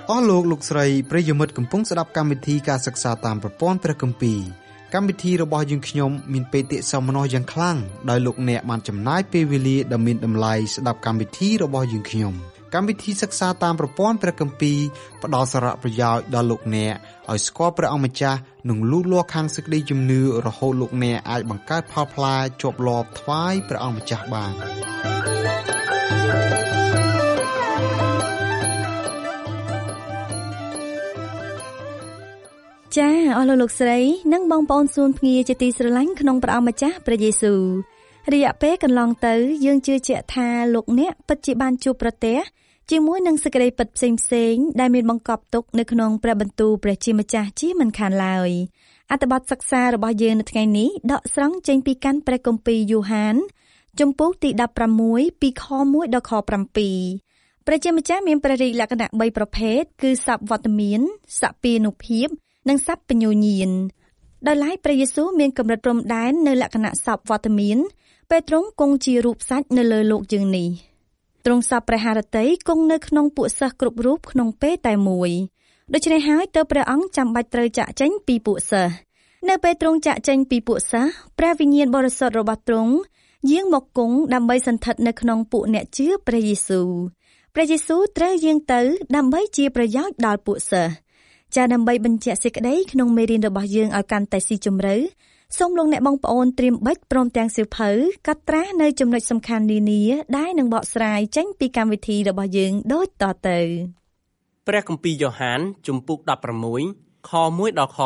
អស់លោកលោកស្រីប្រិយមិត្តកំពុងស្ដាប់កម្មវិធីការសិក្សាតាមប្រព័ន្ធព្រះគម្ពីរកម្មវិធីរបស់យើងខ្ញុំមានបេតិសោមនស្សយ៉ាងខ្លាំងដោយលោកអ្នកបានចំណាយពេលវេលាដ៏មានតម្លៃស្ដាប់កម្មវិធីរបស់យើងខ្ញុំកម្មវិធីសិក្សាតាមប្រព័ន្ធព្រះគម្ពីរផ្ដល់សារៈប្រយោជន៍ដល់លោកអ្នកឲ្យស្គាល់ព្រះអង្គម្ចាស់និងលូតលាស់ខាងសេចក្តីជំនឿរហូតលោកអ្នកអាចបង្កើតផលផ្លែជាប់លាប់ថ្វាយព្រះអង្គម្ចាស់បានចាអស់លោកស្រីនិងបងប្អូនសួនភ្ងាជាទីស្រឡាញ់ក្នុងព្រះអង្គម្ចាស់ព្រះយេស៊ូវរយៈពេលកន្លងទៅយើងជឿជាក់ថាលោកអ្នកពិតជាបានជួបប្រទះជាមួយនឹងសេចក្តីពិតផ្សេងៗដែលមានបង្កប់ទុកនៅក្នុងព្រះបន្ទូលព្រះជាម្ចាស់ជាមិនខានឡើយអត្ថបទសិក្សារបស់យើងនៅថ្ងៃនេះដកស្រង់ចេញពីកាន់ព្រះគម្ពីរយូហានជំពូកទី16ពីខ1ដល់ខ7ព្រះជាម្ចាស់មានព្រះរាជលក្ខណៈ3ប្រភេទគឺសព្វវត្តមានសពានុភាពនិងសัพពញ្ញូញាណដោយឡែកព្រះយេស៊ូវមានកម្រិតព្រំដែននៅលក្ខណៈសព្វវត្តមានពេលទ្រង់គង់ជារូបសាច់នៅលើលោកយើងនេះទ្រង់សពព្រះハរតីគង់នៅក្នុងពួកសិស្សគ្រប់រូបក្នុងពេលតែមួយដូច្នេះហើយទើបព្រះអង្គចាំបាច់ត្រូវចាក់ចេញពីពួកសិស្សនៅពេលទ្រង់ចាក់ចេញពីពួកសិស្សព្រះវិញ្ញាណបរិសុទ្ធរបស់ទ្រង់យាងមកគង់ដើម្បីសន្ធិដ្ឋនៅក្នុងពួកអ្នកជឿព្រះយេស៊ូវព្រះយេស៊ូវត្រូវយាងទៅដើម្បីជាប្រយោជន៍ដល់ពួកសិស្សចាដើម្បីបញ្ជាក់សេចក្តីក្នុងមេរៀនរបស់យើងឲ្យកាន់តែស៊ីជម្រៅសូមលោកអ្នកបងប្អូនត្រៀមបិចព្រមទាំងសៀវភៅកត់ត្រានៅចំណុចសំខាន់នានាដែលនឹងបកស្រាយចេញពីកម្មវិធីរបស់យើងដូចតទៅព្រះគម្ពីរយ៉ូហានជំពូក16ខ1ដល់ខ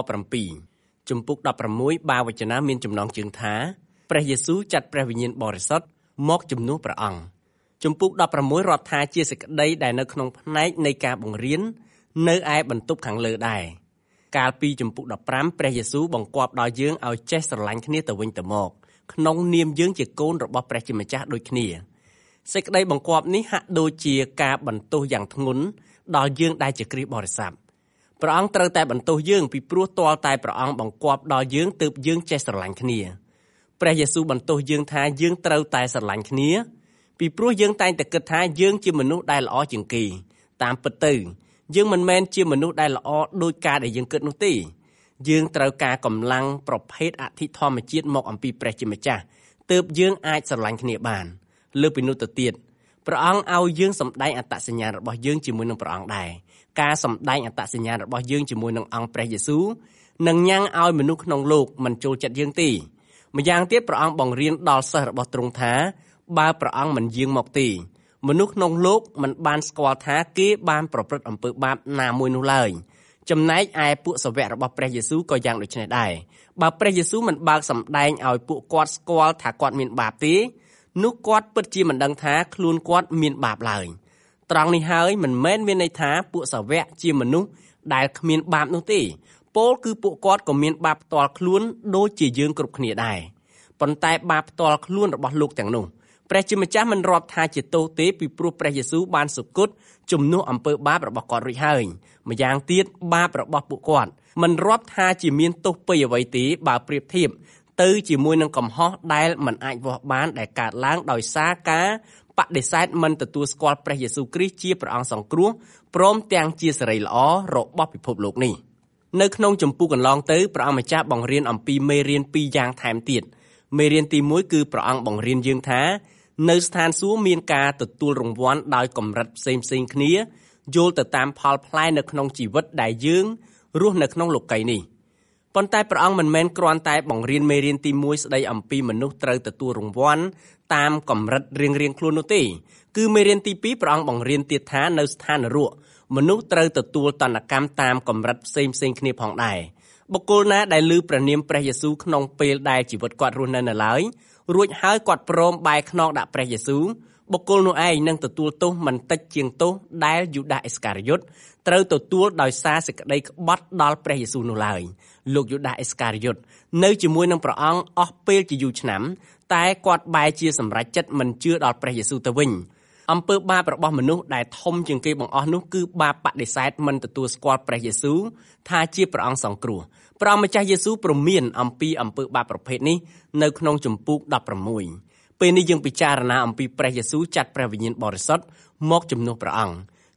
7ជំពូក16បាវចនាមានចំណងជើងថាព្រះយេស៊ូវចាត់ព្រះវិញ្ញាណបរិសុទ្ធមកជំនួសព្រះអង្គជំពូក16រាប់ថាជាសេចក្តីដែលនៅក្នុងផ្នែកនៃការបង្រៀននៅឯបន្ទប់ខាងលើដែរកាលពីជំពូក15ព្រះយេស៊ូវបង្គាប់ដល់យើងឲ្យចេះស្រឡាញ់គ្នាទៅវិញទៅមកក្នុងនាមយើងជាកូនរបស់ព្រះជាម្ចាស់ដូចគ្នាសេចក្តីបង្គាប់នេះហាក់ដូចជាការបន្ទោសយ៉ាងធ្ងន់ដល់យើងដែលជាគ្រីស្ទបរិស័ទព្រះអង្គត្រូវតែបន្ទោសយើងពីព្រោះទាល់តែព្រះអង្គបង្គាប់ដល់យើងទើបយើងចេះស្រឡាញ់គ្នាព្រះយេស៊ូវបន្ទោសយើងថាយើងត្រូវតែស្រឡាញ់គ្នាពីព្រោះយើងតែងតែគិតថាយើងជាមនុស្សដែលល្អជាងគេតាមពិតទៅយើងមិនមែនជាមនុស្សដែលល្អដូចការដែលយើងគិតនោះទេយើងត្រូវការកម្លាំងប្រភេទអធិធម្មជាតិមកអំពីព្រះជាម្ចាស់ទើបយើងអាចស្រឡាញ់គ្នាបានលើសពីនោះទៅទៀតព្រះអង្គឲ្យយើងសម្ដែងអត្តសញ្ញាណរបស់យើងជាមួយនឹងព្រះអង្គដែរការសម្ដែងអត្តសញ្ញាណរបស់យើងជាមួយនឹងអង្គព្រះយេស៊ូវនឹងញ៉ាំងឲ្យមនុស្សក្នុងលោកមិនចូលចិត្តយើងទេម្យ៉ាងទៀតព្រះអង្គបង្រៀនដល់សិស្សរបស់ទ្រង់ថាបើព្រះអង្គមិនយាងមកទេមនុស្សក្នុងលោកមិនបានស្គាល់ថាគេបានប្រព្រឹត្តអំពើបាបណាមួយនោះឡើយចំណែកឯពួកសាវករបស់ព្រះយេស៊ូវក៏យ៉ាងដូចនេះដែរបើព្រះយេស៊ូវមិនបើកសម្ដែងឲ្យពួកគាត់ស្គាល់ថាគាត់មានបាបទេនោះគាត់ពិតជាមិនដឹងថាខ្លួនគាត់មានបាបឡើយត្រង់នេះហើយមិនមែនមានន័យថាពួកសាវកជាមនុស្សដែលគ្មានបាបនោះទេពោលគឺពួកគាត់ក៏មានបាបផ្ទាល់ខ្លួនដូចជាយើងគ្រប់គ្នាដែរប៉ុន្តែបាបផ្ទាល់ខ្លួនរបស់លោកទាំងនោះព្រះជាម្ចាស់មិនរាប់ថាជាទោសទេពីព្រោះព្រះយេស៊ូវបានសុគតជំនួសអំពើបាបរបស់គាត់រួចហើយម្យ៉ាងទៀតបាបរបស់ពួកគាត់មិនរាប់ថាជាមានទោសពីអ្វីទេបើប្រៀបធៀបទៅជាមួយនឹងកំហុសដែលមិនអាចវាស់បានដែលកើតឡើងដោយសារការបដិសេធមិនទទួលស្គាល់ព្រះយេស៊ូវគ្រីស្ទជាព្រះអង្គសង្គ្រោះព្រមទាំងជាសិរីល្អរបស់ពិភពលោកនេះនៅក្នុងចម្ពោះកន្លងទៅព្រះអង្គម្ចាស់បង្រៀនអំពីមេរៀន2យ៉ាងថែមទៀតមេរៀនទី1គឺព្រះអង្គបង្រៀនយើងថានៅស្ថានសួគ៌មានការទទួលរង្វាន់ដោយកម្រិតផ្សេងៗគ្នាយល់ទៅតាមផលផ្លែនៅក្នុងជីវិតដែលយើងរស់នៅក្នុងលោកីយ៍នេះប៉ុន្តែព្រះអង្គមិនមែនគ្រាន់តែបង្រៀនមេរៀនទី1ស្ដីអំពីមនុស្សត្រូវទទួលរង្វាន់តាមកម្រិតរៀងៗខ្លួននោះទេគឺមេរៀនទី2ព្រះអង្គបង្រៀនទៀតថានៅស្ថាននរកមនុស្សត្រូវទទួលទណ្ឌកម្មតាមកម្រិតផ្សេងៗគ្នាផងដែរបុគ្គលណាដែលឮព្រះនាមព្រះយេស៊ូវក្នុងពេលដែលជីវិតគាត់រស់នៅឡើយរួចហើយគាត់ព្រមបែរខ្នងដាក់ព្រះយេស៊ូវបុគ្គលនោះឯងនឹងទទួលទោសមិនតិចជាងទោសដែលយូដាអេសការីយ៉ុតត្រូវទទួលដោយសារសេចក្តីក្បត់ដល់ព្រះយេស៊ូវនោះឡើយលោកយូដាអេសការីយ៉ុតនៅជាមួយនឹងព្រះអង្គអស់ពេលជាយូរឆ្នាំតែគាត់បែរជាសម្រេចចិត្តមិនជឿដល់ព្រះយេស៊ូវទៅវិញអំពើបាបរបស់មនុស្សដែលធំជាងគេបង្អស់នោះគឺបាបបដិសេធមិនទទួលស្គាល់ព្រះយេស៊ូវថាជាព្រះអង្គសង្គ្រោះព្រះម្ចាស់យេស៊ូវព្រមានអំពីអំពើបាបប្រភេទនេះនៅក្នុងជំពូក16ពេលនេះយើងពិចារណាអំពីព្រះយេស៊ូវចាត់ព្រះវិញ្ញាណបរិសុទ្ធមកជំនួសព្រះអង្គ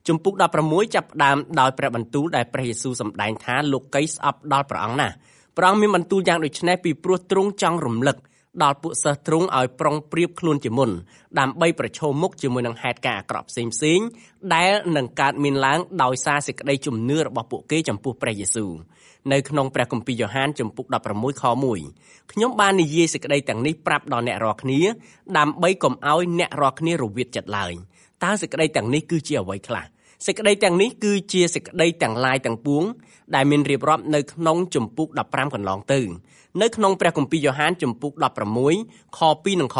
ជំពូក16ចាប់ផ្ដើមដោយព្រះបន្ទូលដែលព្រះយេស៊ូវសម្ដែងថាលោកីស្អប់ដល់ព្រះអង្គណាស់ព្រះអង្គមានបន្ទូលយ៉ាងដូចនេះពីព្រោះទ្រង់ចង់រំលឹកដល់ពួកសិស្សទ្រង់ឲ្យប្រុងប្រៀបខ្លួនជាមុនដើម្បីប្រឈមមុខជាមួយនឹងហេតុការណ៍អាក្រក់ផ្សេងៗដែលនឹងកើតមានឡើងដោយសារសេចក្តីជំនឿរបស់ពួកគេចំពោះព្រះយេស៊ូវនៅក្នុងព្រះគម្ពីរយ៉ូហានជំពូក16ខ1ខ្ញុំបាននិយាយសេចក្តីទាំងនេះប្រាប់ដល់អ្នករាល់គ្នាដើម្បីកុំឲ្យអ្នករាល់គ្នារវិតចិត្តឡើយតើសេចក្តីទាំងនេះគឺជាអ្វីខ្លះសេចក្តីទាំងនេះគឺជាសេចក្តីទាំងឡាយទាំងពួងដែលមានរៀបរាប់នៅក្នុងជំពូក15កន្លងទៅនៅក្នុងព្រះគម្ពីរយ៉ូហានជំពូក16ខ2និងខ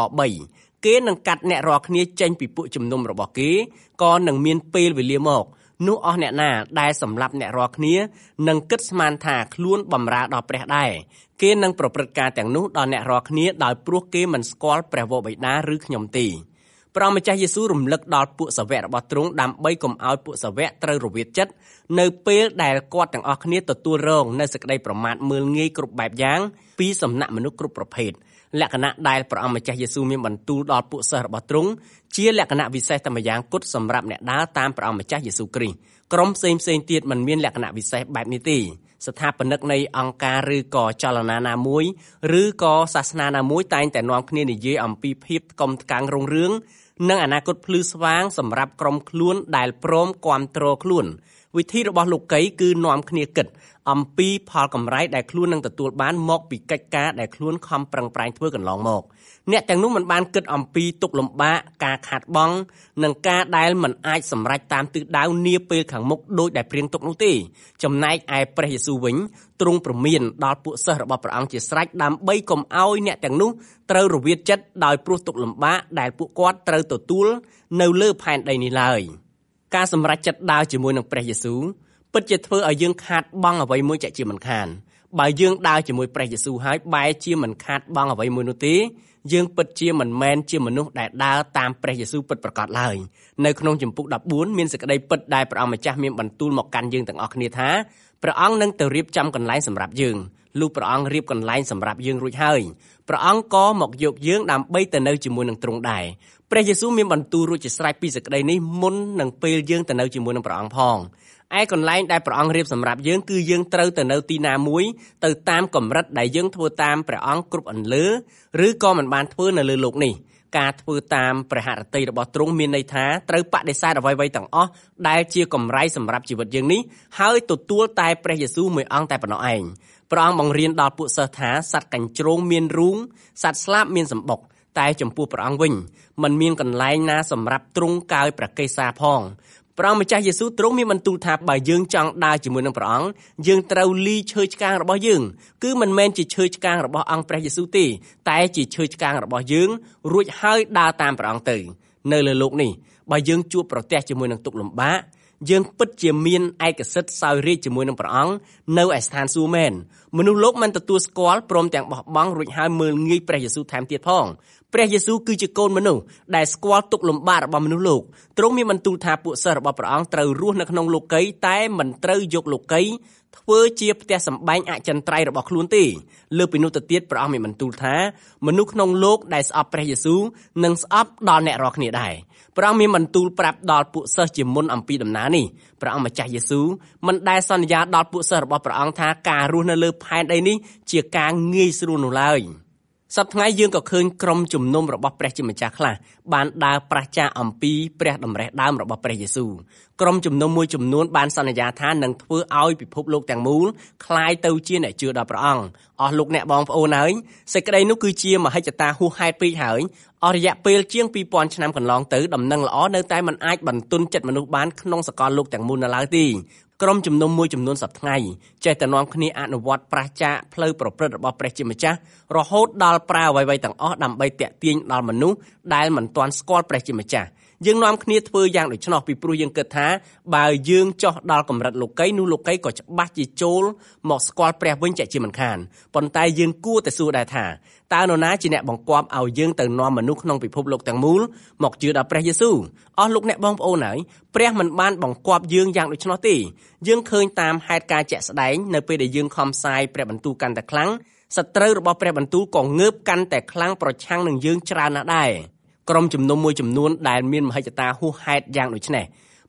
3គេនឹងកាត់អ្នករាល់គ្នាចេញពីពួកជំនុំរបស់គេក៏នឹងមានពេលវេលាមកនោះអស់អ្នកណាដែលសម្លាប់អ្នករាល់គ្នានឹងគិតស្មានថាខ្លួនបម្រើដល់ព្រះដែរគេនឹងប្រព្រឹត្តការទាំងនោះដល់អ្នករាល់គ្នាដោយព្រោះគេមិនស្គាល់ព្រះវរបិតាឬខ្ញុំទេព្រះម្ចាស់យេស៊ូវរំលឹកដល់ពួកសាវករបស់ទ្រង់ដើម្បីកុំឲ្យពួកសាវកត្រូវរវិតចិត្តនៅពេលដែលគាត់ទាំងអស់គ្នាទទួលរងនៅសេចក្តីប្រមាថមើលងាយគ្រប់បែបយ៉ាងពីសំណាក់មនុស្សគ្រប់ប្រភេទលក្ខណៈដែលព្រះម្ចាស់យេស៊ូវមានបន្ទូលដល់ពួកសិស្សរបស់ទ្រង់ជាលក្ខណៈវិសេសតែម្យ៉ាងគត់សម្រាប់អ្នកដើរតាមព្រះម្ចាស់យេស៊ូវគ្រីស្ទក្រុមផ្សេងទៀតមិនមានលក្ខណៈវិសេសបែបនេះទេស្ថាបនិកនៃអង្គការឬក៏ចលនាណាមួយឬក៏សាសនាណាមួយតែងតែនាំគ្នានិយាយអំពីភាពថ្កុំថ្កាំងរុងរឿងនិងអនាគតភ្លឺស្វាងសម្រាប់ក្រុមខ្លួនដែលព្រមគាំទ្រខ្លួនវិធីរបស់លោកីគឺនាំគ្នាគិតអំពីផលកម្រៃដែលខ្លួននឹងទទួលបានមកពីកិច្ចការដែលខ្លួនខំប្រឹងប្រែងធ្វើកន្លងមកអ្នកទាំងនោះមិនបានគិតអំពីទុក្ខលំបាកការខាតបង់និងការដែលមិនអាចសម្រេចតាមទិសដៅនាពេលខាងមុខដោយដែលព្រៀងទុកនោះទេចំណែកឯព្រះយេស៊ូវវិញទ្រង់ព្រមានដល់ពួកសិស្សរបស់ព្រះអង្គជាស្រេចដើម្បីកុំឲ្យអ្នកទាំងនោះត្រូវរវិតចិត្តដោយព្រោះទុក្ខលំបាកដែលពួកគាត់ត្រូវទទួលនៅលើផែនដីនេះឡើយការសម្រេចចិត្តដើរជាមួយនឹងព្រះយេស៊ូវពិតជាធ្វើឲ្យយើងខាតបង់អ្វីមួយចាក់ជាមិនខានបើយើងដើរជាមួយព្រះយេស៊ូវហើយបែរជាមិនខាតបង់អ្វីមួយនោះទេយើងពិតជាមិនមែនជាមនុស្សដែលដើរតាមព្រះយេស៊ូវពិតប្រាកដឡើយនៅក្នុងជំពូក14មានសេចក្តីពិតដែលព្រះអង្គម្ចាស់មានបន្ទូលមកកាន់យើងទាំងអស់គ្នាថាព្រះអង្គនឹងទៅរៀបចំកន្លែងសម្រាប់យើងលុះព្រះអង្គរៀបកន្លែងសម្រាប់យើងរួចហើយព្រះអង្គក៏មកយកយើងដើម្បីទៅនៅជាមួយនឹងទ្រង់ដែរព្រះយេស៊ូវមានបន្ទូលរួចជាស្រេចពីសេចក្តីនេះមុននឹងពេលយើងទៅនៅជាមួយនឹងព្រះអង្គផងឯកន្លែងដែលព្រះអង្គរៀបសម្រាប់យើងគឺយើងត្រូវទៅនៅទីណាមួយទៅតាមកម្រិតដែលយើងធ្វើតាមព្រះអង្គគ្រប់អន្លើឬក៏មិនបានធ្វើនៅលើលោកនេះការធ្វើតាមព្រះហឫទ័យរបស់ទ្រង់មានន័យថាត្រូវបដិសេធអ្វីៗទាំងអស់ដែលជាកម្រៃសម្រាប់ជីវិតយើងនេះហើយទទួលតែព្រះយេស៊ូវមួយអង្គតែប៉ុណ្ណោះឯងព្រះអង្គបង្រៀនដល់ពួកសិស្សថាសត្វកញ្ជ្រោងមានរូងសត្វស្លាបមានសម្បុកតែចំពោះព្រះអង្គវិញមិនមានកន្លែងណាសម្រាប់ទ្រង់កើយព្រះកេសាផងព្រះម្ចាស់យេស៊ូវទ្រង់មានបន្ទូលថាបើយើងចង់ដើរជាមួយនឹងព្រះអង្គយើងត្រូវលីឈើឆ្កាងរបស់យើងគឺមិនមែនជាឈើឆ្កាងរបស់អង្គព្រះយេស៊ូវទេតែជាឈើឆ្កាងរបស់យើងរួចហើយដើរតាមព្រះអង្គទៅនៅលើโลกនេះបើយើងជួបប្រទះជាមួយនឹងទុក្ខលំបាកយើងពិតជាមានឯកសិទ្ធិសោយរាជ្យជាមួយនឹងព្រះអង្គនៅឯស្ថានសួគ៌មែនមនុស្សលោកមិនទទួលស្គាល់ព្រមទាំងបោះបង់រួចហើយមើលងាយព្រះយេស៊ូវថែមទៀតផងព្រះយេស៊ូវគឺជាកូនមនុស្សដែលស្គាល់ទុក្ខលំបាករបស់មនុស្សលោកទ្រង់មានបន្ទូលថាពួកសិស្សរបស់ព្រះអង្គត្រូវរស់នៅក្នុងលោកីយ៍តែមិនត្រូវយកលោកីយ៍ធ្វើជាផ្ទះសម្បែងអចិន្ត្រៃយ៍របស់ខ្លួនទេលើពីនោះទៅទៀតព្រះអង្គមានបន្ទូលថាមនុស្សក្នុងលោកដែលស្អប់ព្រះយេស៊ូវនឹងស្អប់ដល់អ្នករាល់គ្នាដែរព្រះអង្គមានបន្ទូលប្រាប់ដល់ពួកសិស្សជាមុនអំពីដំណើរនេះព្រះអង្គម្ចាស់យេស៊ូវមិនដែលសន្យាដល់ពួកសិស្សរបស់ព្រះអង្គថាការរស់នៅលើផែនដីនេះជាការងាយស្រួលនោះឡើយសប្តាហ៍ថ្ងៃយើងក៏ឃើញក្រុមជំនុំរបស់ព្រះជាម្ចាស់ខ្លះបានដើរប្រះចាកអំពីព្រះតម្រេះដើមរបស់ព្រះយេស៊ូវក្រុមជំនុំមួយចំនួនបានសន្យាថានឹងធ្វើឲ្យពិភពលោកទាំងមូលคล้ายទៅជាអ្នកជឿដល់ព្រះអង្គអស់លោកអ្នកបងប្អូនហើយសេចក្តីនោះគឺជាមហិច្ឆតាហួសហេតុពេកហើយអស់រយៈពេលជាង 2000 ឆ្នាំកន្លងទៅដំណឹងល្អនៅតែមិនអាចបន្ទន់ចិត្តមនុស្សបានក្នុងសកលលោកទាំងមូលនៅឡើយទេក្រុមជំនុំមួយចំនួនសប្តាហ៍ថ្ងៃចេះតែនាំគ្នាអនុវត្តប្រះចាកផ្លូវប្រព្រឹត្តរបស់ព្រះជាម្ចាស់រហូតដល់ប្រើអ្វីៗទាំងអស់ដើម្បីតាក់ទាញដល់មនុស្សដែលមិនទាន់ស្គាល់ព្រះជាម្ចាស់យើងនាំគ្នាធ្វើយ៉ាងដូច្នោះពីព្រោះយើងគិតថាបើយើងចោះដល់កម្រិតលោកីនោះលោកីក៏ច្បាស់ជាចូលមកស្គាល់ព្រះវិញជាមិនខានប៉ុន្តែយើងគួរតែសួរដែរថាតើនរណាជាអ្នកបង្គាប់ឲ្យយើងទៅនាំមនុស្សក្នុងពិភពលោកទាំងមូលមកជឿដល់ព្រះយេស៊ូវអស់លោកអ្នកបងប្អូនហើយព្រះមិនបានបង្គាប់យើងយ៉ាងដូច្នោះទេយើងឃើញតាមហេតុការណ៍ជាក់ស្ដែងនៅពេលដែលយើងខំផ្សាយព្រះបន្ទូលកាន់តែខ្លាំងសត្រូវរបស់ព្រះបន្ទូលក៏ងើបកាន់តែខ្លាំងប្រឆាំងនឹងយើងច្រើនណាស់ដែរក្រុមជំនុំមួយចំនួនដែលមានមហិច្ឆតាហួសហេតុយ៉ាងដូចនេះ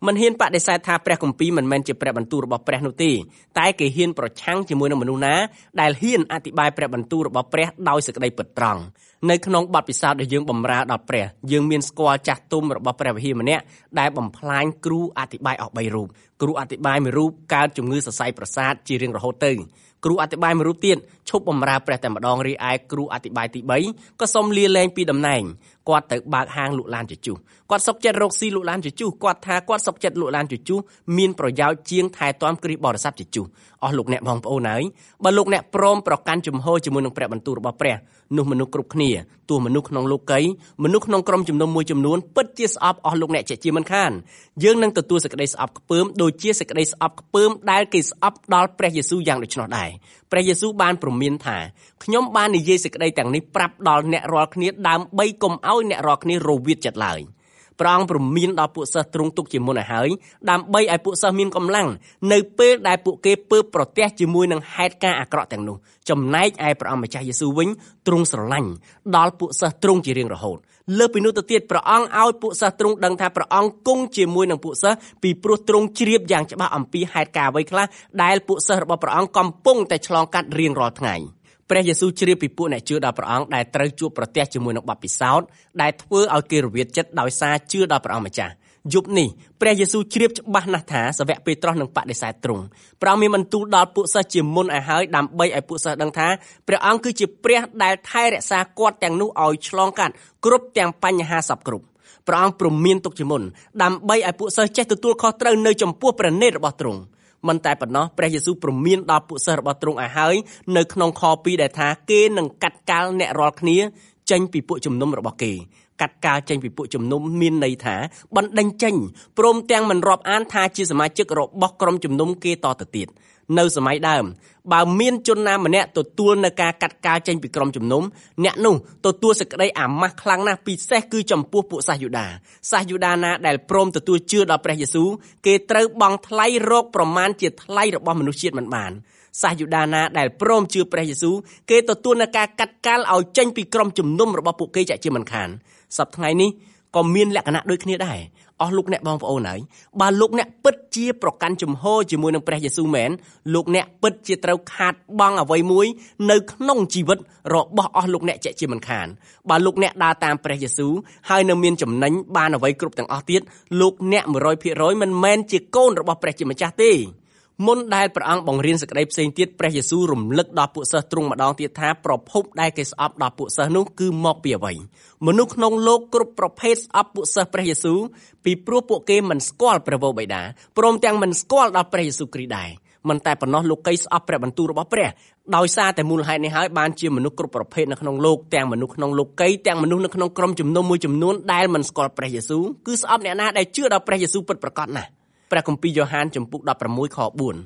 មិនហ៊ានបដិសេធថាព្រះគម្ពីរមិនមែនជាព្រះបន្ទូលរបស់ព្រះនោះទេតែគេហ៊ានប្រឆាំងជាមួយនឹងមនុស្សណាដែលហ៊ានអធិប្បាយព្រះបន្ទូលរបស់ព្រះដោយសេចក្តីពិតត្រង់នៅក្នុងបទពិសោធន៍ដែលយើងបម្រើដល់ព្រះយើងមានស្គាល់ចាស់ទុំរបស់ព្រះវិហារម្នាក់ដែលបំផ្លាញគ្រូអធិប្បាយអស់3រូបគ្រូអធិប្បាយមួយរូបកើតជំងឺសរសៃប្រសាទជារៀងរហូតទៅគ្រូអធិប្បាយមួយរូបទៀតឈប់បម្រើព្រះតែម្ដងរីឯគ្រូអធិប្បាយទី3ក៏សុំលាលែងពីតំណែងគាត់ទៅបើកហាងលក់ឡានជជុះគាត់សុខចិត្តរកស៊ីលក់ឡានជជុះគាត់ថាគាត់សុខចិត្តលក់ឡានជជុះមានប្រយោជន៍ជាងថែទាំគ្រីស្ទបរិស័ទជជុះអស់លោកអ្នកបងប្អូនហើយបើលោកអ្នកព្រមប្រកាន់ជំហរជាមួយនឹងព្រះបន្ទូលរបស់ព្រះនោះមនុស្សគ្រប់គ្នាទោះមនុស្សក្នុងលោកីមនុស្សក្នុងក្រុមជំនុំមួយចំនួនពិតជាស្អប់អស់លោកអ្នកជាមិនខានយើងនឹងទទួលសេចក្តីស្អប់ខ្ពើមដូចជាសេចក្តីស្អប់ខ្ពើមដែលគេស្អប់ដល់ព្រះយេស៊ូវយ៉ាងដូច្នោះដែរព្រះយេស៊ូវបានព្រមានថាខ្ញុំបាននិយាយសេចក្តីទាំងនេះប្រាប់ដល់អ្នករាល់គ្នាដើម្បីកុំឲ្យអ្នករាល់គ្នារវិតចិត្តឡើយព្រះអង្គព្រមានដល់ពួកសិស្សទ្រង់ទុកជាមុនឲ្យហើយដើម្បីឲ្យពួកសិស្សមានកម្លាំងនៅពេលដែលពួកគេពើប្រទះជាមួយនឹងហេតុការណ៍អាក្រក់ទាំងនោះចំណែកឯព្រះអង្គម្ចាស់យេស៊ូវវិញទ្រង់ស្រឡាញ់ដល់ពួកសិស្សទ្រង់ជារៀងរហូតលើសពីនោះទៅទៀតព្រះអង្គឲ្យពួកសិស្សទ្រង់ដឹងថាព្រះអង្គគង់ជាមួយនឹងពួកសិស្សពីព្រោះទ្រង់ជ្រាបយ៉ាងច្បាស់អំពីហេតុការណ៍អ្វីខ្លះដែលពួកសិស្សរបស់ព្រះអង្គកំពុងតែឆ្លងកាត់រៀងរាល់ថ្ងៃព្រះយេស៊ូវជ្រាបពីពួកអ្នកជឿដល់ព្រះអង្គដែលត្រូវជួបប្រទះជាមួយនឹងបទពិសោធន៍ដែលធ្វើឲ្យគេរវិតចិត្តដោយសារជឿដល់ព្រះអង្គម្ចាស់យប់នេះព្រះយេស៊ូវជ្រាបច្បាស់ណាស់ថាសាវកពេត្រុសនឹងបដិសេធទ្រង់ព្រះអង្គមានបន្ទូលដល់ពួកសិស្សជាមុនឲ្យហើយដើម្បីឲ្យពួកសិស្សដឹងថាព្រះអង្គគឺជាព្រះដែលថែរក្សាគាត់ទាំងនោះឲ្យឆ្លងកាត់គ្រប់ទាំងបញ្ហាសពគ្រប់ព្រះអង្គព្រមានទុកជាមុនដើម្បីឲ្យពួកសិស្សចេះទទួលខុសត្រូវនៅចំពោះព្រះនេតរបស់ទ្រង់មិនតែប៉ុណ្ណោះព្រះយេស៊ូវព្រមានដល់ពួកសិស្សរបស់ទ្រង់ឲ្យហើយនៅក្នុងខ2ដែលថាគេនឹងកាត់កាល់អ្នករាល់គ្នាចេញពីពួកជំនុំរបស់គេកាត់កាល់ចេញពីពួកជំនុំមានន័យថាបណ្ដេញចេញព្រមទាំងមិនរាប់អានថាជាសមាជិករបស់ក្រុមជំនុំគេតទៅទៀតនៅសម័យដើមបើមានជនណាម្នាក់ទទួលនៅការកាត់កាល់ចេញពីក្រុមជំនុំអ្នកនោះទទួលសេចក្តីអាម៉ាស់ខ្លាំងណាស់ពិសេសគឺចំពោះពួកសាសយូដាណាដែលព្រមទទួលជឿដល់ព្រះយេស៊ូវគេត្រូវបង់ថ្លៃរកប្រមាណជាថ្លៃរបស់មនុស្សជាតិមិនបានសាសយូដាណាដែលព្រមជឿព្រះយេស៊ូវគេទទួលនៅការកាត់កាល់ឲ្យចេញពីក្រុមជំនុំរបស់ពួកគេជាមិនខានសប្តាហ៍ថ្ងៃនេះក៏មានលក្ខណៈដូចគ្នាដែរអស់លោកអ្នកបងប្អូនហើយបើលោកអ្នកពិតជាប្រកាន់ជំហរជាមួយនឹងព្រះយេស៊ូវមែនលោកអ្នកពិតជាត្រូវខាតបង់អ្វីមួយនៅក្នុងជីវិតរបស់អស់លោកអ្នកជាមិនខានបើលោកអ្នកដើរតាមព្រះយេស៊ូវហើយនៅមានចំណេញបានអ្វីគ្រប់ទាំងអស់ទៀតលោកអ្នក 100% មិនមែនជាកូនរបស់ព្រះជាម្ចាស់ទេមុនដែលព្រះអង្គបង្រៀនសេចក្តីផ្សេងទៀតព្រះយេស៊ូវរំលឹកដល់ពួកសិស្សទ្រង់ម្ដងទៀតថាប្រភពដែលគេស្អប់ដល់ពួកសិស្សនោះគឺមកពីអ្វីមនុស្សក្នុងលោកគ្រប់ប្រភេទស្អប់ពួកសិស្សព្រះយេស៊ូវពីព្រោះពួកគេមិនស្គាល់ព្រះវរបិតាព្រមទាំងមិនស្គាល់ដល់ព្រះយេស៊ូវគ្រីស្ទដែរមិនតែប៉ុណ្ណោះលោកីស្អប់ព្រះបន្ទូលរបស់ព្រះដោយសារតែមូលហេតុនេះហើយបានជាមនុស្សគ្រប់ប្រភេទនៅក្នុងលោកទាំងមនុស្សក្នុងលោកីទាំងមនុស្សនៅក្នុងក្រុមជំនុំមួយចំនួនដែលមិនស្គាល់ព្រះយេស៊ូវគឺស្អប់អ្នកណាដែលជឿដល់ព្រះយេស៊ូវពិតប្រាកដណាស់ព្រះគម្ពីរយ៉ូហានចំពុក16ខ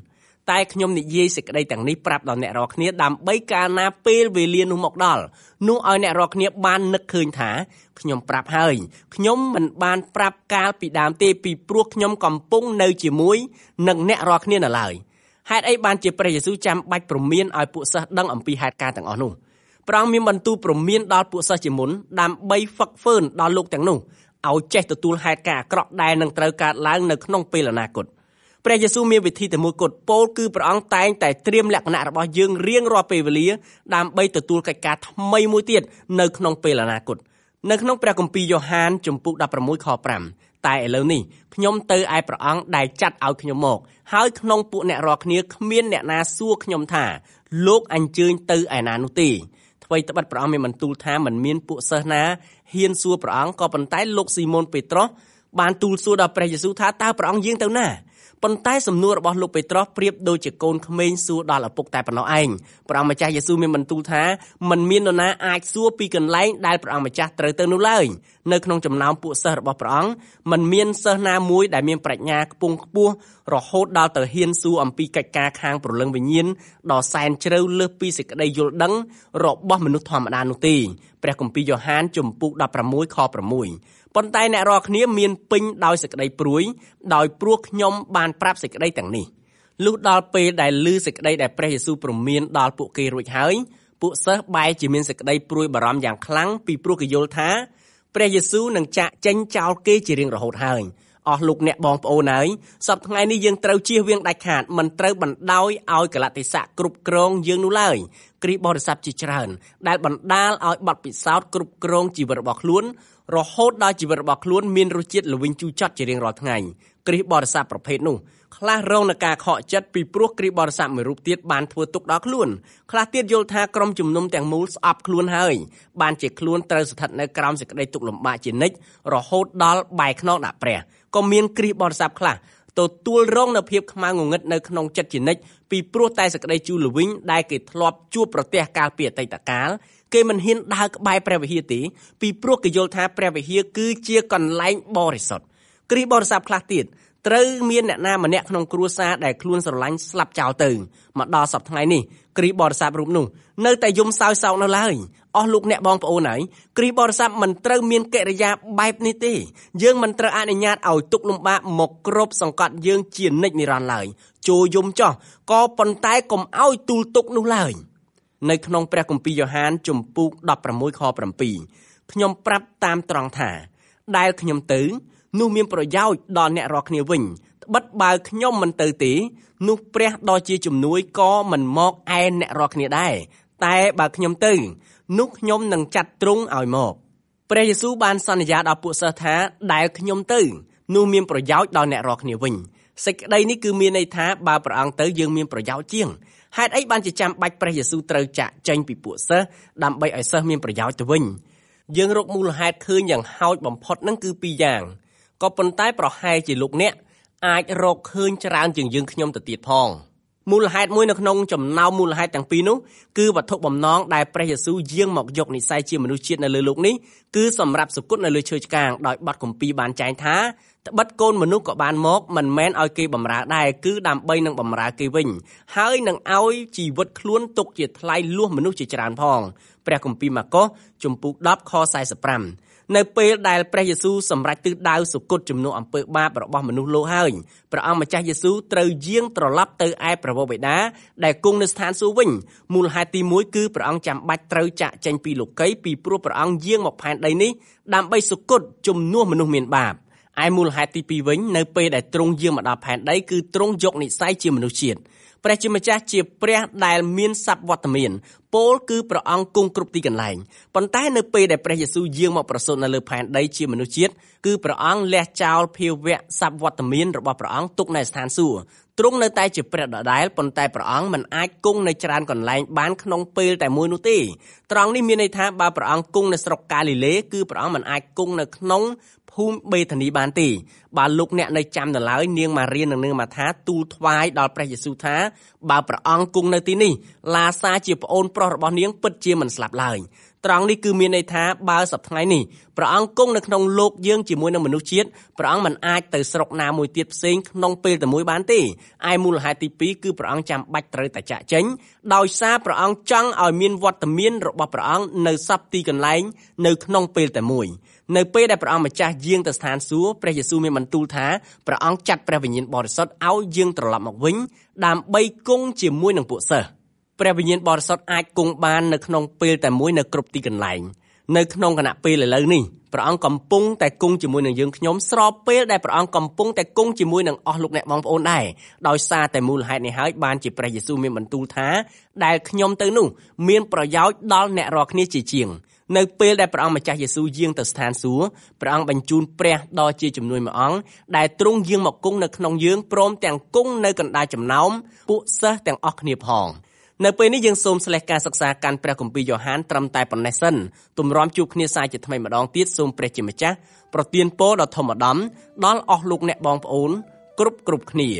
4តែខ្ញុំនិយាយសេចក្តីទាំងនេះប្រាប់ដល់អ្នករាល់គ្នាដើម្បីកាលណាពេលវេលានោះមកដល់នោះឲ្យអ្នករាល់គ្នាបាននឹកឃើញថាខ្ញុំប្រាប់ហើយខ្ញុំមិនបានប្រាប់កាលពីដើមទេពីព្រោះខ្ញុំកំពុងនៅជាមួយនឹងអ្នករាល់គ្នានៅឡើយហេតុអីបានជាព្រះយេស៊ូវចាំបាច់ព្រមានឲ្យពួកសិស្សដឹងអំពីហេតុការណ៍ទាំងអស់នោះព្រះអង្គមានបន្ទូលព្រមានដល់ពួកសិស្សជាមុនដើម្បីហ្វឹកហ្វឺនដល់លោកទាំងនោះឲ្យចេះទទួលហេតុការណ៍អាក្រក់ដែលនឹងត្រូវកើតឡើងនៅក្នុងពេលអនាគតព្រះយេស៊ូវមានវិធីតែមួយគត់ពោលគឺព្រះអង្គតែងតែត្រៀមលក្ខណៈរបស់យើងរៀងរាល់ពេលវេលាដើម្បីទទួលកិច្ចការថ្មីមួយទៀតនៅក្នុងពេលអនាគតនៅក្នុងព្រះគម្ពីរយ៉ូហានចំពុក16ខ5តែឥឡូវនេះខ្ញុំទៅឯព្រះអង្គដែលចាត់ឲ្យខ្ញុំមកហើយក្នុងពួកអ្នករាល់គ្នាគ្មានអ្នកណាសួរខ្ញុំថាលោកអញ្ជើញទៅឯណានោះទេអ្វីត្បិតព្រះអង្គមានបន្ទូលថាមិនមានពួកសិស្សណាហ៊ានសួរព្រះអង្គក៏ប៉ុន្តែលោកស៊ីម៉ូនពេត្រុសបានទូលសួរដល់ព្រះយេស៊ូវថាតើព្រះអង្គយាងទៅណាប៉ុន្តែសំណួររបស់លោកពេត្រុសប្រៀបដូចជាកូនក្មេងសួរដល់ឪពុកតែប៉ុណ្ណោះឯងព្រះអង្គម្ចាស់យេស៊ូវមានបន្ទូលថាមិនមាននរណាអាចសួរពីកន្លែងដែលព្រះអង្គម្ចាស់ត្រូវទៅនោះឡើយនៅក្នុងចំណោមពួកសិស្សរបស់ព្រះអង្គមិនមានសិស្សណាមួយដែលមានប្រាជ្ញាខ្ពង់ខ្ពស់រហូតដល់ទៅហ៊ានសួរអំពីកិច្ចការខាងព្រលឹងវិញ្ញាណដ៏សែនជ្រៅលើសពីសេចក្តីយល់ដឹងរបស់មនុស្សធម្មតានោះទេព្រះគម្ពីរយ៉ូហានចំពុក16ខ6ប៉ុន្តែអ្នករាល់គ្នាមានពេញដោយសេចក្តីព្រួយដោយព្រោះខ្ញុំបានប្រាប់សេចក្តីទាំងនេះលុះដល់ពេលដែលឮសេចក្តីដែលព្រះយេស៊ូវព្រមានដល់ពួកគេរួចហើយពួកសិស្សបែរជាមានសេចក្តីព្រួយបារម្ភយ៉ាងខ្លាំងពីព្រោះគេយល់ថាព្រះយេស៊ូវនឹងចាកចេញចោលគេជារៀងរហូតហើយអស់លោកអ្នកបងប្អូនហើយសប្តាហ៍ថ្ងៃនេះយើងត្រូវជៀសវាងដាច់ខាតមិនត្រូវបណ្ដោយឲ្យកលៈទេសៈគ្រប់គ្រងយើងនោះឡើយគ្រីស្ទបរិស័ទជាច្រើនដែលបណ្ដាលឲ្យបទពិសោធន៍គ្រប់គ្រងជីវិតរបស់ខ្លួនរហូតដល់ជីវិតរបស់ខ្លួនមានរសជាតិល្វីងជូរចត់ជារៀងរាល់ថ្ងៃគ្រីស្ទបរិស័ទប្រភេទនោះខ្លះរងនឹងការខកចិត្តពីព្រោះគ្រីស្ទបរិស័ទមួយរូបទៀតបានធ្វើទុកដល់ខ្លួនខ្លះទៀតយល់ថាក្រុមជំនុំទាំងមូលស្អប់ខ្លួនហើយបានជាខ្លួនត្រូវស្ថិតនៅក្រោមសេចក្តីទុក្ខលំបាកជានិច្ចរហូតដល់បែកខ្នងដាក់ព្រះក៏មានគ្រីស្ទបរិស័ទខ្លះទទួលរងនូវភាពខ្មៅងងឹតនៅក្នុងចិត្តជានិច្ចពីព្រោះតែសេចក្តីជូរល្វីងដែលគេធ្លាប់ជួបប្រទះកាលពីអតីតកាលគេមិនហ៊ានដើរក្បែរព្រះវិហារទេពីព្រោះគេយល់ថាព្រះវិហារគឺជាកន្លែងបរិសុទ្ធគ្រីស្ទបរិស័ទខ្លះទៀតត្រូវមានអ្នកណាម្នាក់ក្នុងគ្រួសារដែលខ្លួនស្រឡាញ់ស្លាប់ចោលទៅមកដល់សប្តាហ៍ថ្ងៃនេះគ្រីស្ទបរិស័ទរូបនោះនៅតែយំសោយសោកនៅឡើយអស់លោកអ្នកបងប្អូនហើយគ្រីស្ទបរិស័ទមិនត្រូវមានកិរិយាបែបនេះទេយើងមិនត្រូវអនុញ្ញាតឲ្យទុក្ខលំបាកមកគ្របសង្កត់យើងជានិច្ចនិរន្តរ៍ឡើយចូលយំចោះក៏ប៉ុន្តែកុំឲ្យទូលទុក្ខនោះឡើយនៅក្នុងព្រះគម្ពីរយ៉ូហានជំពូក16ខ7ខ្ញុំប្រាប់តាមត្រង់ថាដែលខ្ញុំទៅនោះមានប្រយោជន៍ដល់អ្នករាល់គ្នាវិញត្បិតបើខ្ញុំមិនទៅទេនោះព្រះដ៏ជាជំនួយក៏មិនមកឯអ្នករាល់គ្នាដែរតែបើខ្ញុំទៅនោះខ្ញុំនឹងចាត់ទ្រង់ឲ្យមកព្រះយេស៊ូវបានសន្យាដល់ពួកសិស្សថាដែលខ្ញុំទៅនោះមានប្រយោជន៍ដល់អ្នករាល់គ្នាវិញសេចក្តីនេះគឺមានន័យថាបើព្រះអង្គទៅយើងមានប្រយោជន៍ជាងហេតុអីបានជាចាំបាច់ព្រះយេស៊ូវត្រូវចាក់ចេញពីពួកសិស្សដើម្បីឲ្យសិស្សមានប្រយោជន៍ទៅវិញយើងរកមូលហេតុឃើញយ៉ាងហោចបំផុតហ្នឹងគឺពីរយ៉ាងក៏ប៉ុន្តែប្រហែលជាលោកអ្នកអាចរកឃើញច្រើនជាងយើងខ្ញុំទៅទៀតផងមូលហេតុមួយនៅក្នុងចំណោមមូលហេតុទាំងពីរនោះគឺវត្ថុបំណងដែលព្រះយេស៊ូវយាងមកយកនិស្ស័យជាមនុស្សជាតិនៅលើលោកនេះគឺសម្រាប់សុគតនៅលើឈើឆ្កាងដោយបទគម្ពីរបានចែងថាត្បិតកូនមនុស្សក៏បានមកមិនមែនឲ្យគេបម្រើដែរគឺដើម្បីនឹងបម្រើគេវិញហើយនឹងឲ្យជីវិតខ្លួនទុកជាថ្លៃលួសមនុស្សជាច្រើនផងព្រះគម្ពីរម៉ាកុសជំពូក10ខ45នៅពេលដែលព្រះយេស៊ូវសម្រេចទិសដៅសុគតជំនួសអំពើបាបរបស់មនុស្សលោកហើយព្រះអង្គម្ចាស់យេស៊ូវត្រូវយាងត្រឡប់ទៅឯព្រះវរបិតាដែលគង់នៅស្ថានសួគ៌វិញមូលហេតុទី1គឺព្រះអង្គចាំបាច់ត្រូវចាក់ចេញពីលោកីយ៍ពីព្រោះព្រះអង្គយាងមកផែនដីនេះដើម្បីសុគតជំនួសមនុស្សមានបាបឯមូលហេតុទី2វិញនៅពេលដែលទ្រង់យាងមកដល់ផែនដីគឺទ្រង់យកនិស្ស័យជាមនុស្សជាតិព្រះជាម្ចាស់ជាព្រះដែលមានសព្វវត្តមានពោលគឺព្រះអង្គគង់គ្រប់ទីកន្លែងប៉ុន្តែនៅពេលដែលព្រះយេស៊ូវយាងមកប្រសូតនៅលើផែនដីជាមនុស្សជាតិគឺព្រះអង្គលះចោលភាវៈសព្វវត្តមានរបស់ព្រះអង្គទុកនៅស្ថានសួគ៌ទ្រង់នៅតែជាព្រះដដែលប៉ុន្តែព្រះអង្គមិនអាចគង់នៅច្រើនកន្លែងបានក្នុងពេលតែមួយនោះទេត្រង់នេះមានន័យថាបើព្រះអង្គគង់នៅស្រុកកាលីលេគឺព្រះអង្គមិនអាចគង់នៅក្នុងភូមិបេថានីបានទេបើលោកអ្នកនៅចាំនៅឡើយនាងម៉ារីនិងនាងម៉ាថាទូលថ្វាយដល់ព្រះយេស៊ូវថាបើព្រះអង្គគង់នៅទីនេះឡាសាជាប្អូនប្រុសរបស់នាងពិតជាមិនស្លាប់ឡើយត្រង់នេះគឺមានន័យថាបើសប្តាហ៍ថ្ងៃនេះព្រះអង្គគង់នៅក្នុងលោកយើងជាមួយនឹងមនុស្សជាតិព្រះអង្គមិនអាចទៅស្រុកណាមួយទៀតផ្សេងក្នុងពេលតែមួយបានទេឯមូលហេតុទី2គឺព្រះអង្គចាំបាច់ត្រូវតែចាក់ចេញដោយសារព្រះអង្គចង់ឲ្យមានវត្តមានរបស់ព្រះអង្គនៅសពទីកន្លែងនៅក្នុងពេលតែមួយនៅពេលដែលព្រះអង្គម្ចាស់យាងទៅស្ថានសួគ៌ព្រះយេស៊ូវមានបន្ទូលថាព្រះអង្គចាត់ព្រះវិញ្ញាណបរិសុទ្ធឲ្យយាងត្រឡប់មកវិញដើម្បីគង់ជាមួយនឹងពួកសិស្សព្រះវិញ្ញាណបរិសុទ្ធអាចគង់បាននៅក្នុងពេលតែមួយនៅគ្រប់ទីកន្លែងនៅក្នុងគណៈពេលឥឡូវនេះព្រះអង្គកំពុងតែគង់ជាមួយនឹងយើងខ្ញុំស្របពេលដែលព្រះអង្គកំពុងតែគង់ជាមួយនឹងអស់លោកអ្នកបងប្អូនដែរដោយសារតែមូលហេតុនេះហើយបានជាព្រះយេស៊ូវមានបន្ទូលថាដែលខ្ញុំទៅនោះមានប្រយោជន៍ដល់អ្នករាល់គ្នាជាជាងនៅពេលដែលព្រះអង្គម្ចាស់យេស៊ូវយាងទៅស្ថានសួគ៌ព្រះអង្គបញ្ជូនព្រះដ៏ជាជំនួយមួយអង្គដែលទ្រង់យាងមកគង់នៅក្នុងយើងព្រមទាំងគង់នៅកណ្ដាលចំណោមពួកសិស្សទាំងអស់គ្នាផងនៅពេលនេះយើងសូមស្លេះការសិក្សាកាន់ព្រះគម្ពីរយ៉ូហានត្រឹមតែប៉ុណ្ណេះសិនទម្រាំជួបគ្នាសាជាថ្មីម្ដងទៀតសូមព្រះជាម្ចាស់ប្រទានពរដ៏ធំឧត្តមដល់អស់លោកអ្នកបងប្អូនគ្រប់គ្នា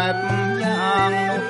បយ៉ាងនោះ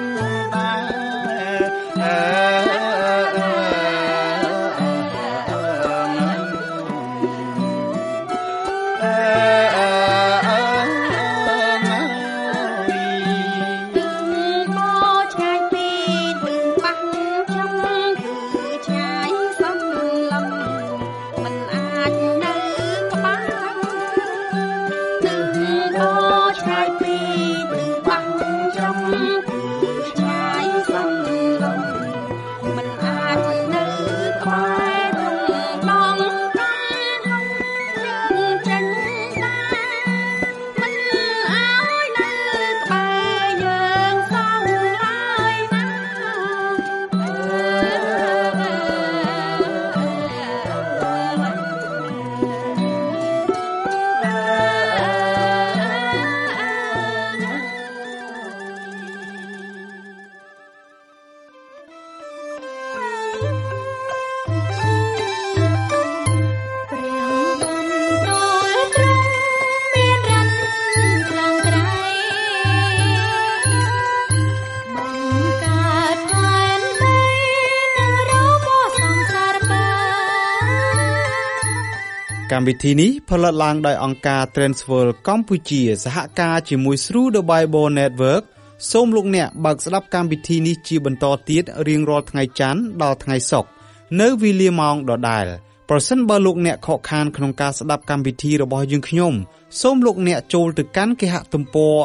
កម្មវិធីនេះផលិតឡើងដោយអង្គការ Transworld កម្ពុជាសហការជាមួយ Through the Bible Network សូមលោកអ្នកបើកស្ដាប់កម្មវិធីនេះជាបន្តទៀតរៀងរាល់ថ្ងៃច័ន្ទដល់ថ្ងៃសុក្រនៅវេលាម៉ោងដដែលប្រសិនបើលោកអ្នកខកខានក្នុងការស្ដាប់កម្មវិធីរបស់យើងខ្ញុំសូមលោកអ្នកចូលទៅកាន់គេហទំព័រ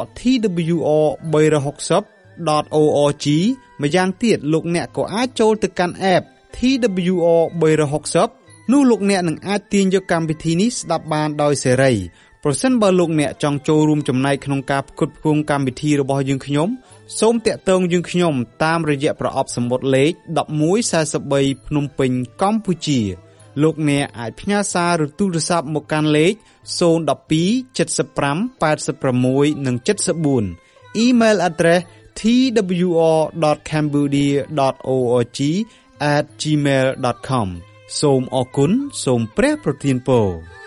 twr360.org ម្យ៉ាងទៀតលោកអ្នកក៏អាចចូលទៅកាន់ app TWR 360នោះលោកអ្នកនឹងអាចទាញយកកម្មវិធីនេះស្ដាប់បានដោយសេរីប្រសិនបើលោកអ្នកចង់ចូលរួមចំណែកក្នុងការផ្គត់ផ្គង់កម្មវិធីរបស់យើងខ្ញុំសូមតាក់ទងយើងខ្ញុំតាមរយៈប្រអប់សំបុត្រលេខ1143ភ្នំពេញកម្ពុជាលោកអ្នកអាចផ្ញើសារឬទូរស័ព្ទមកកាន់លេខ012 75 86 និង 74 Email address twr.cambodia.org@gmail.com សូមអរគុណសូមព្រះប្រទានពរ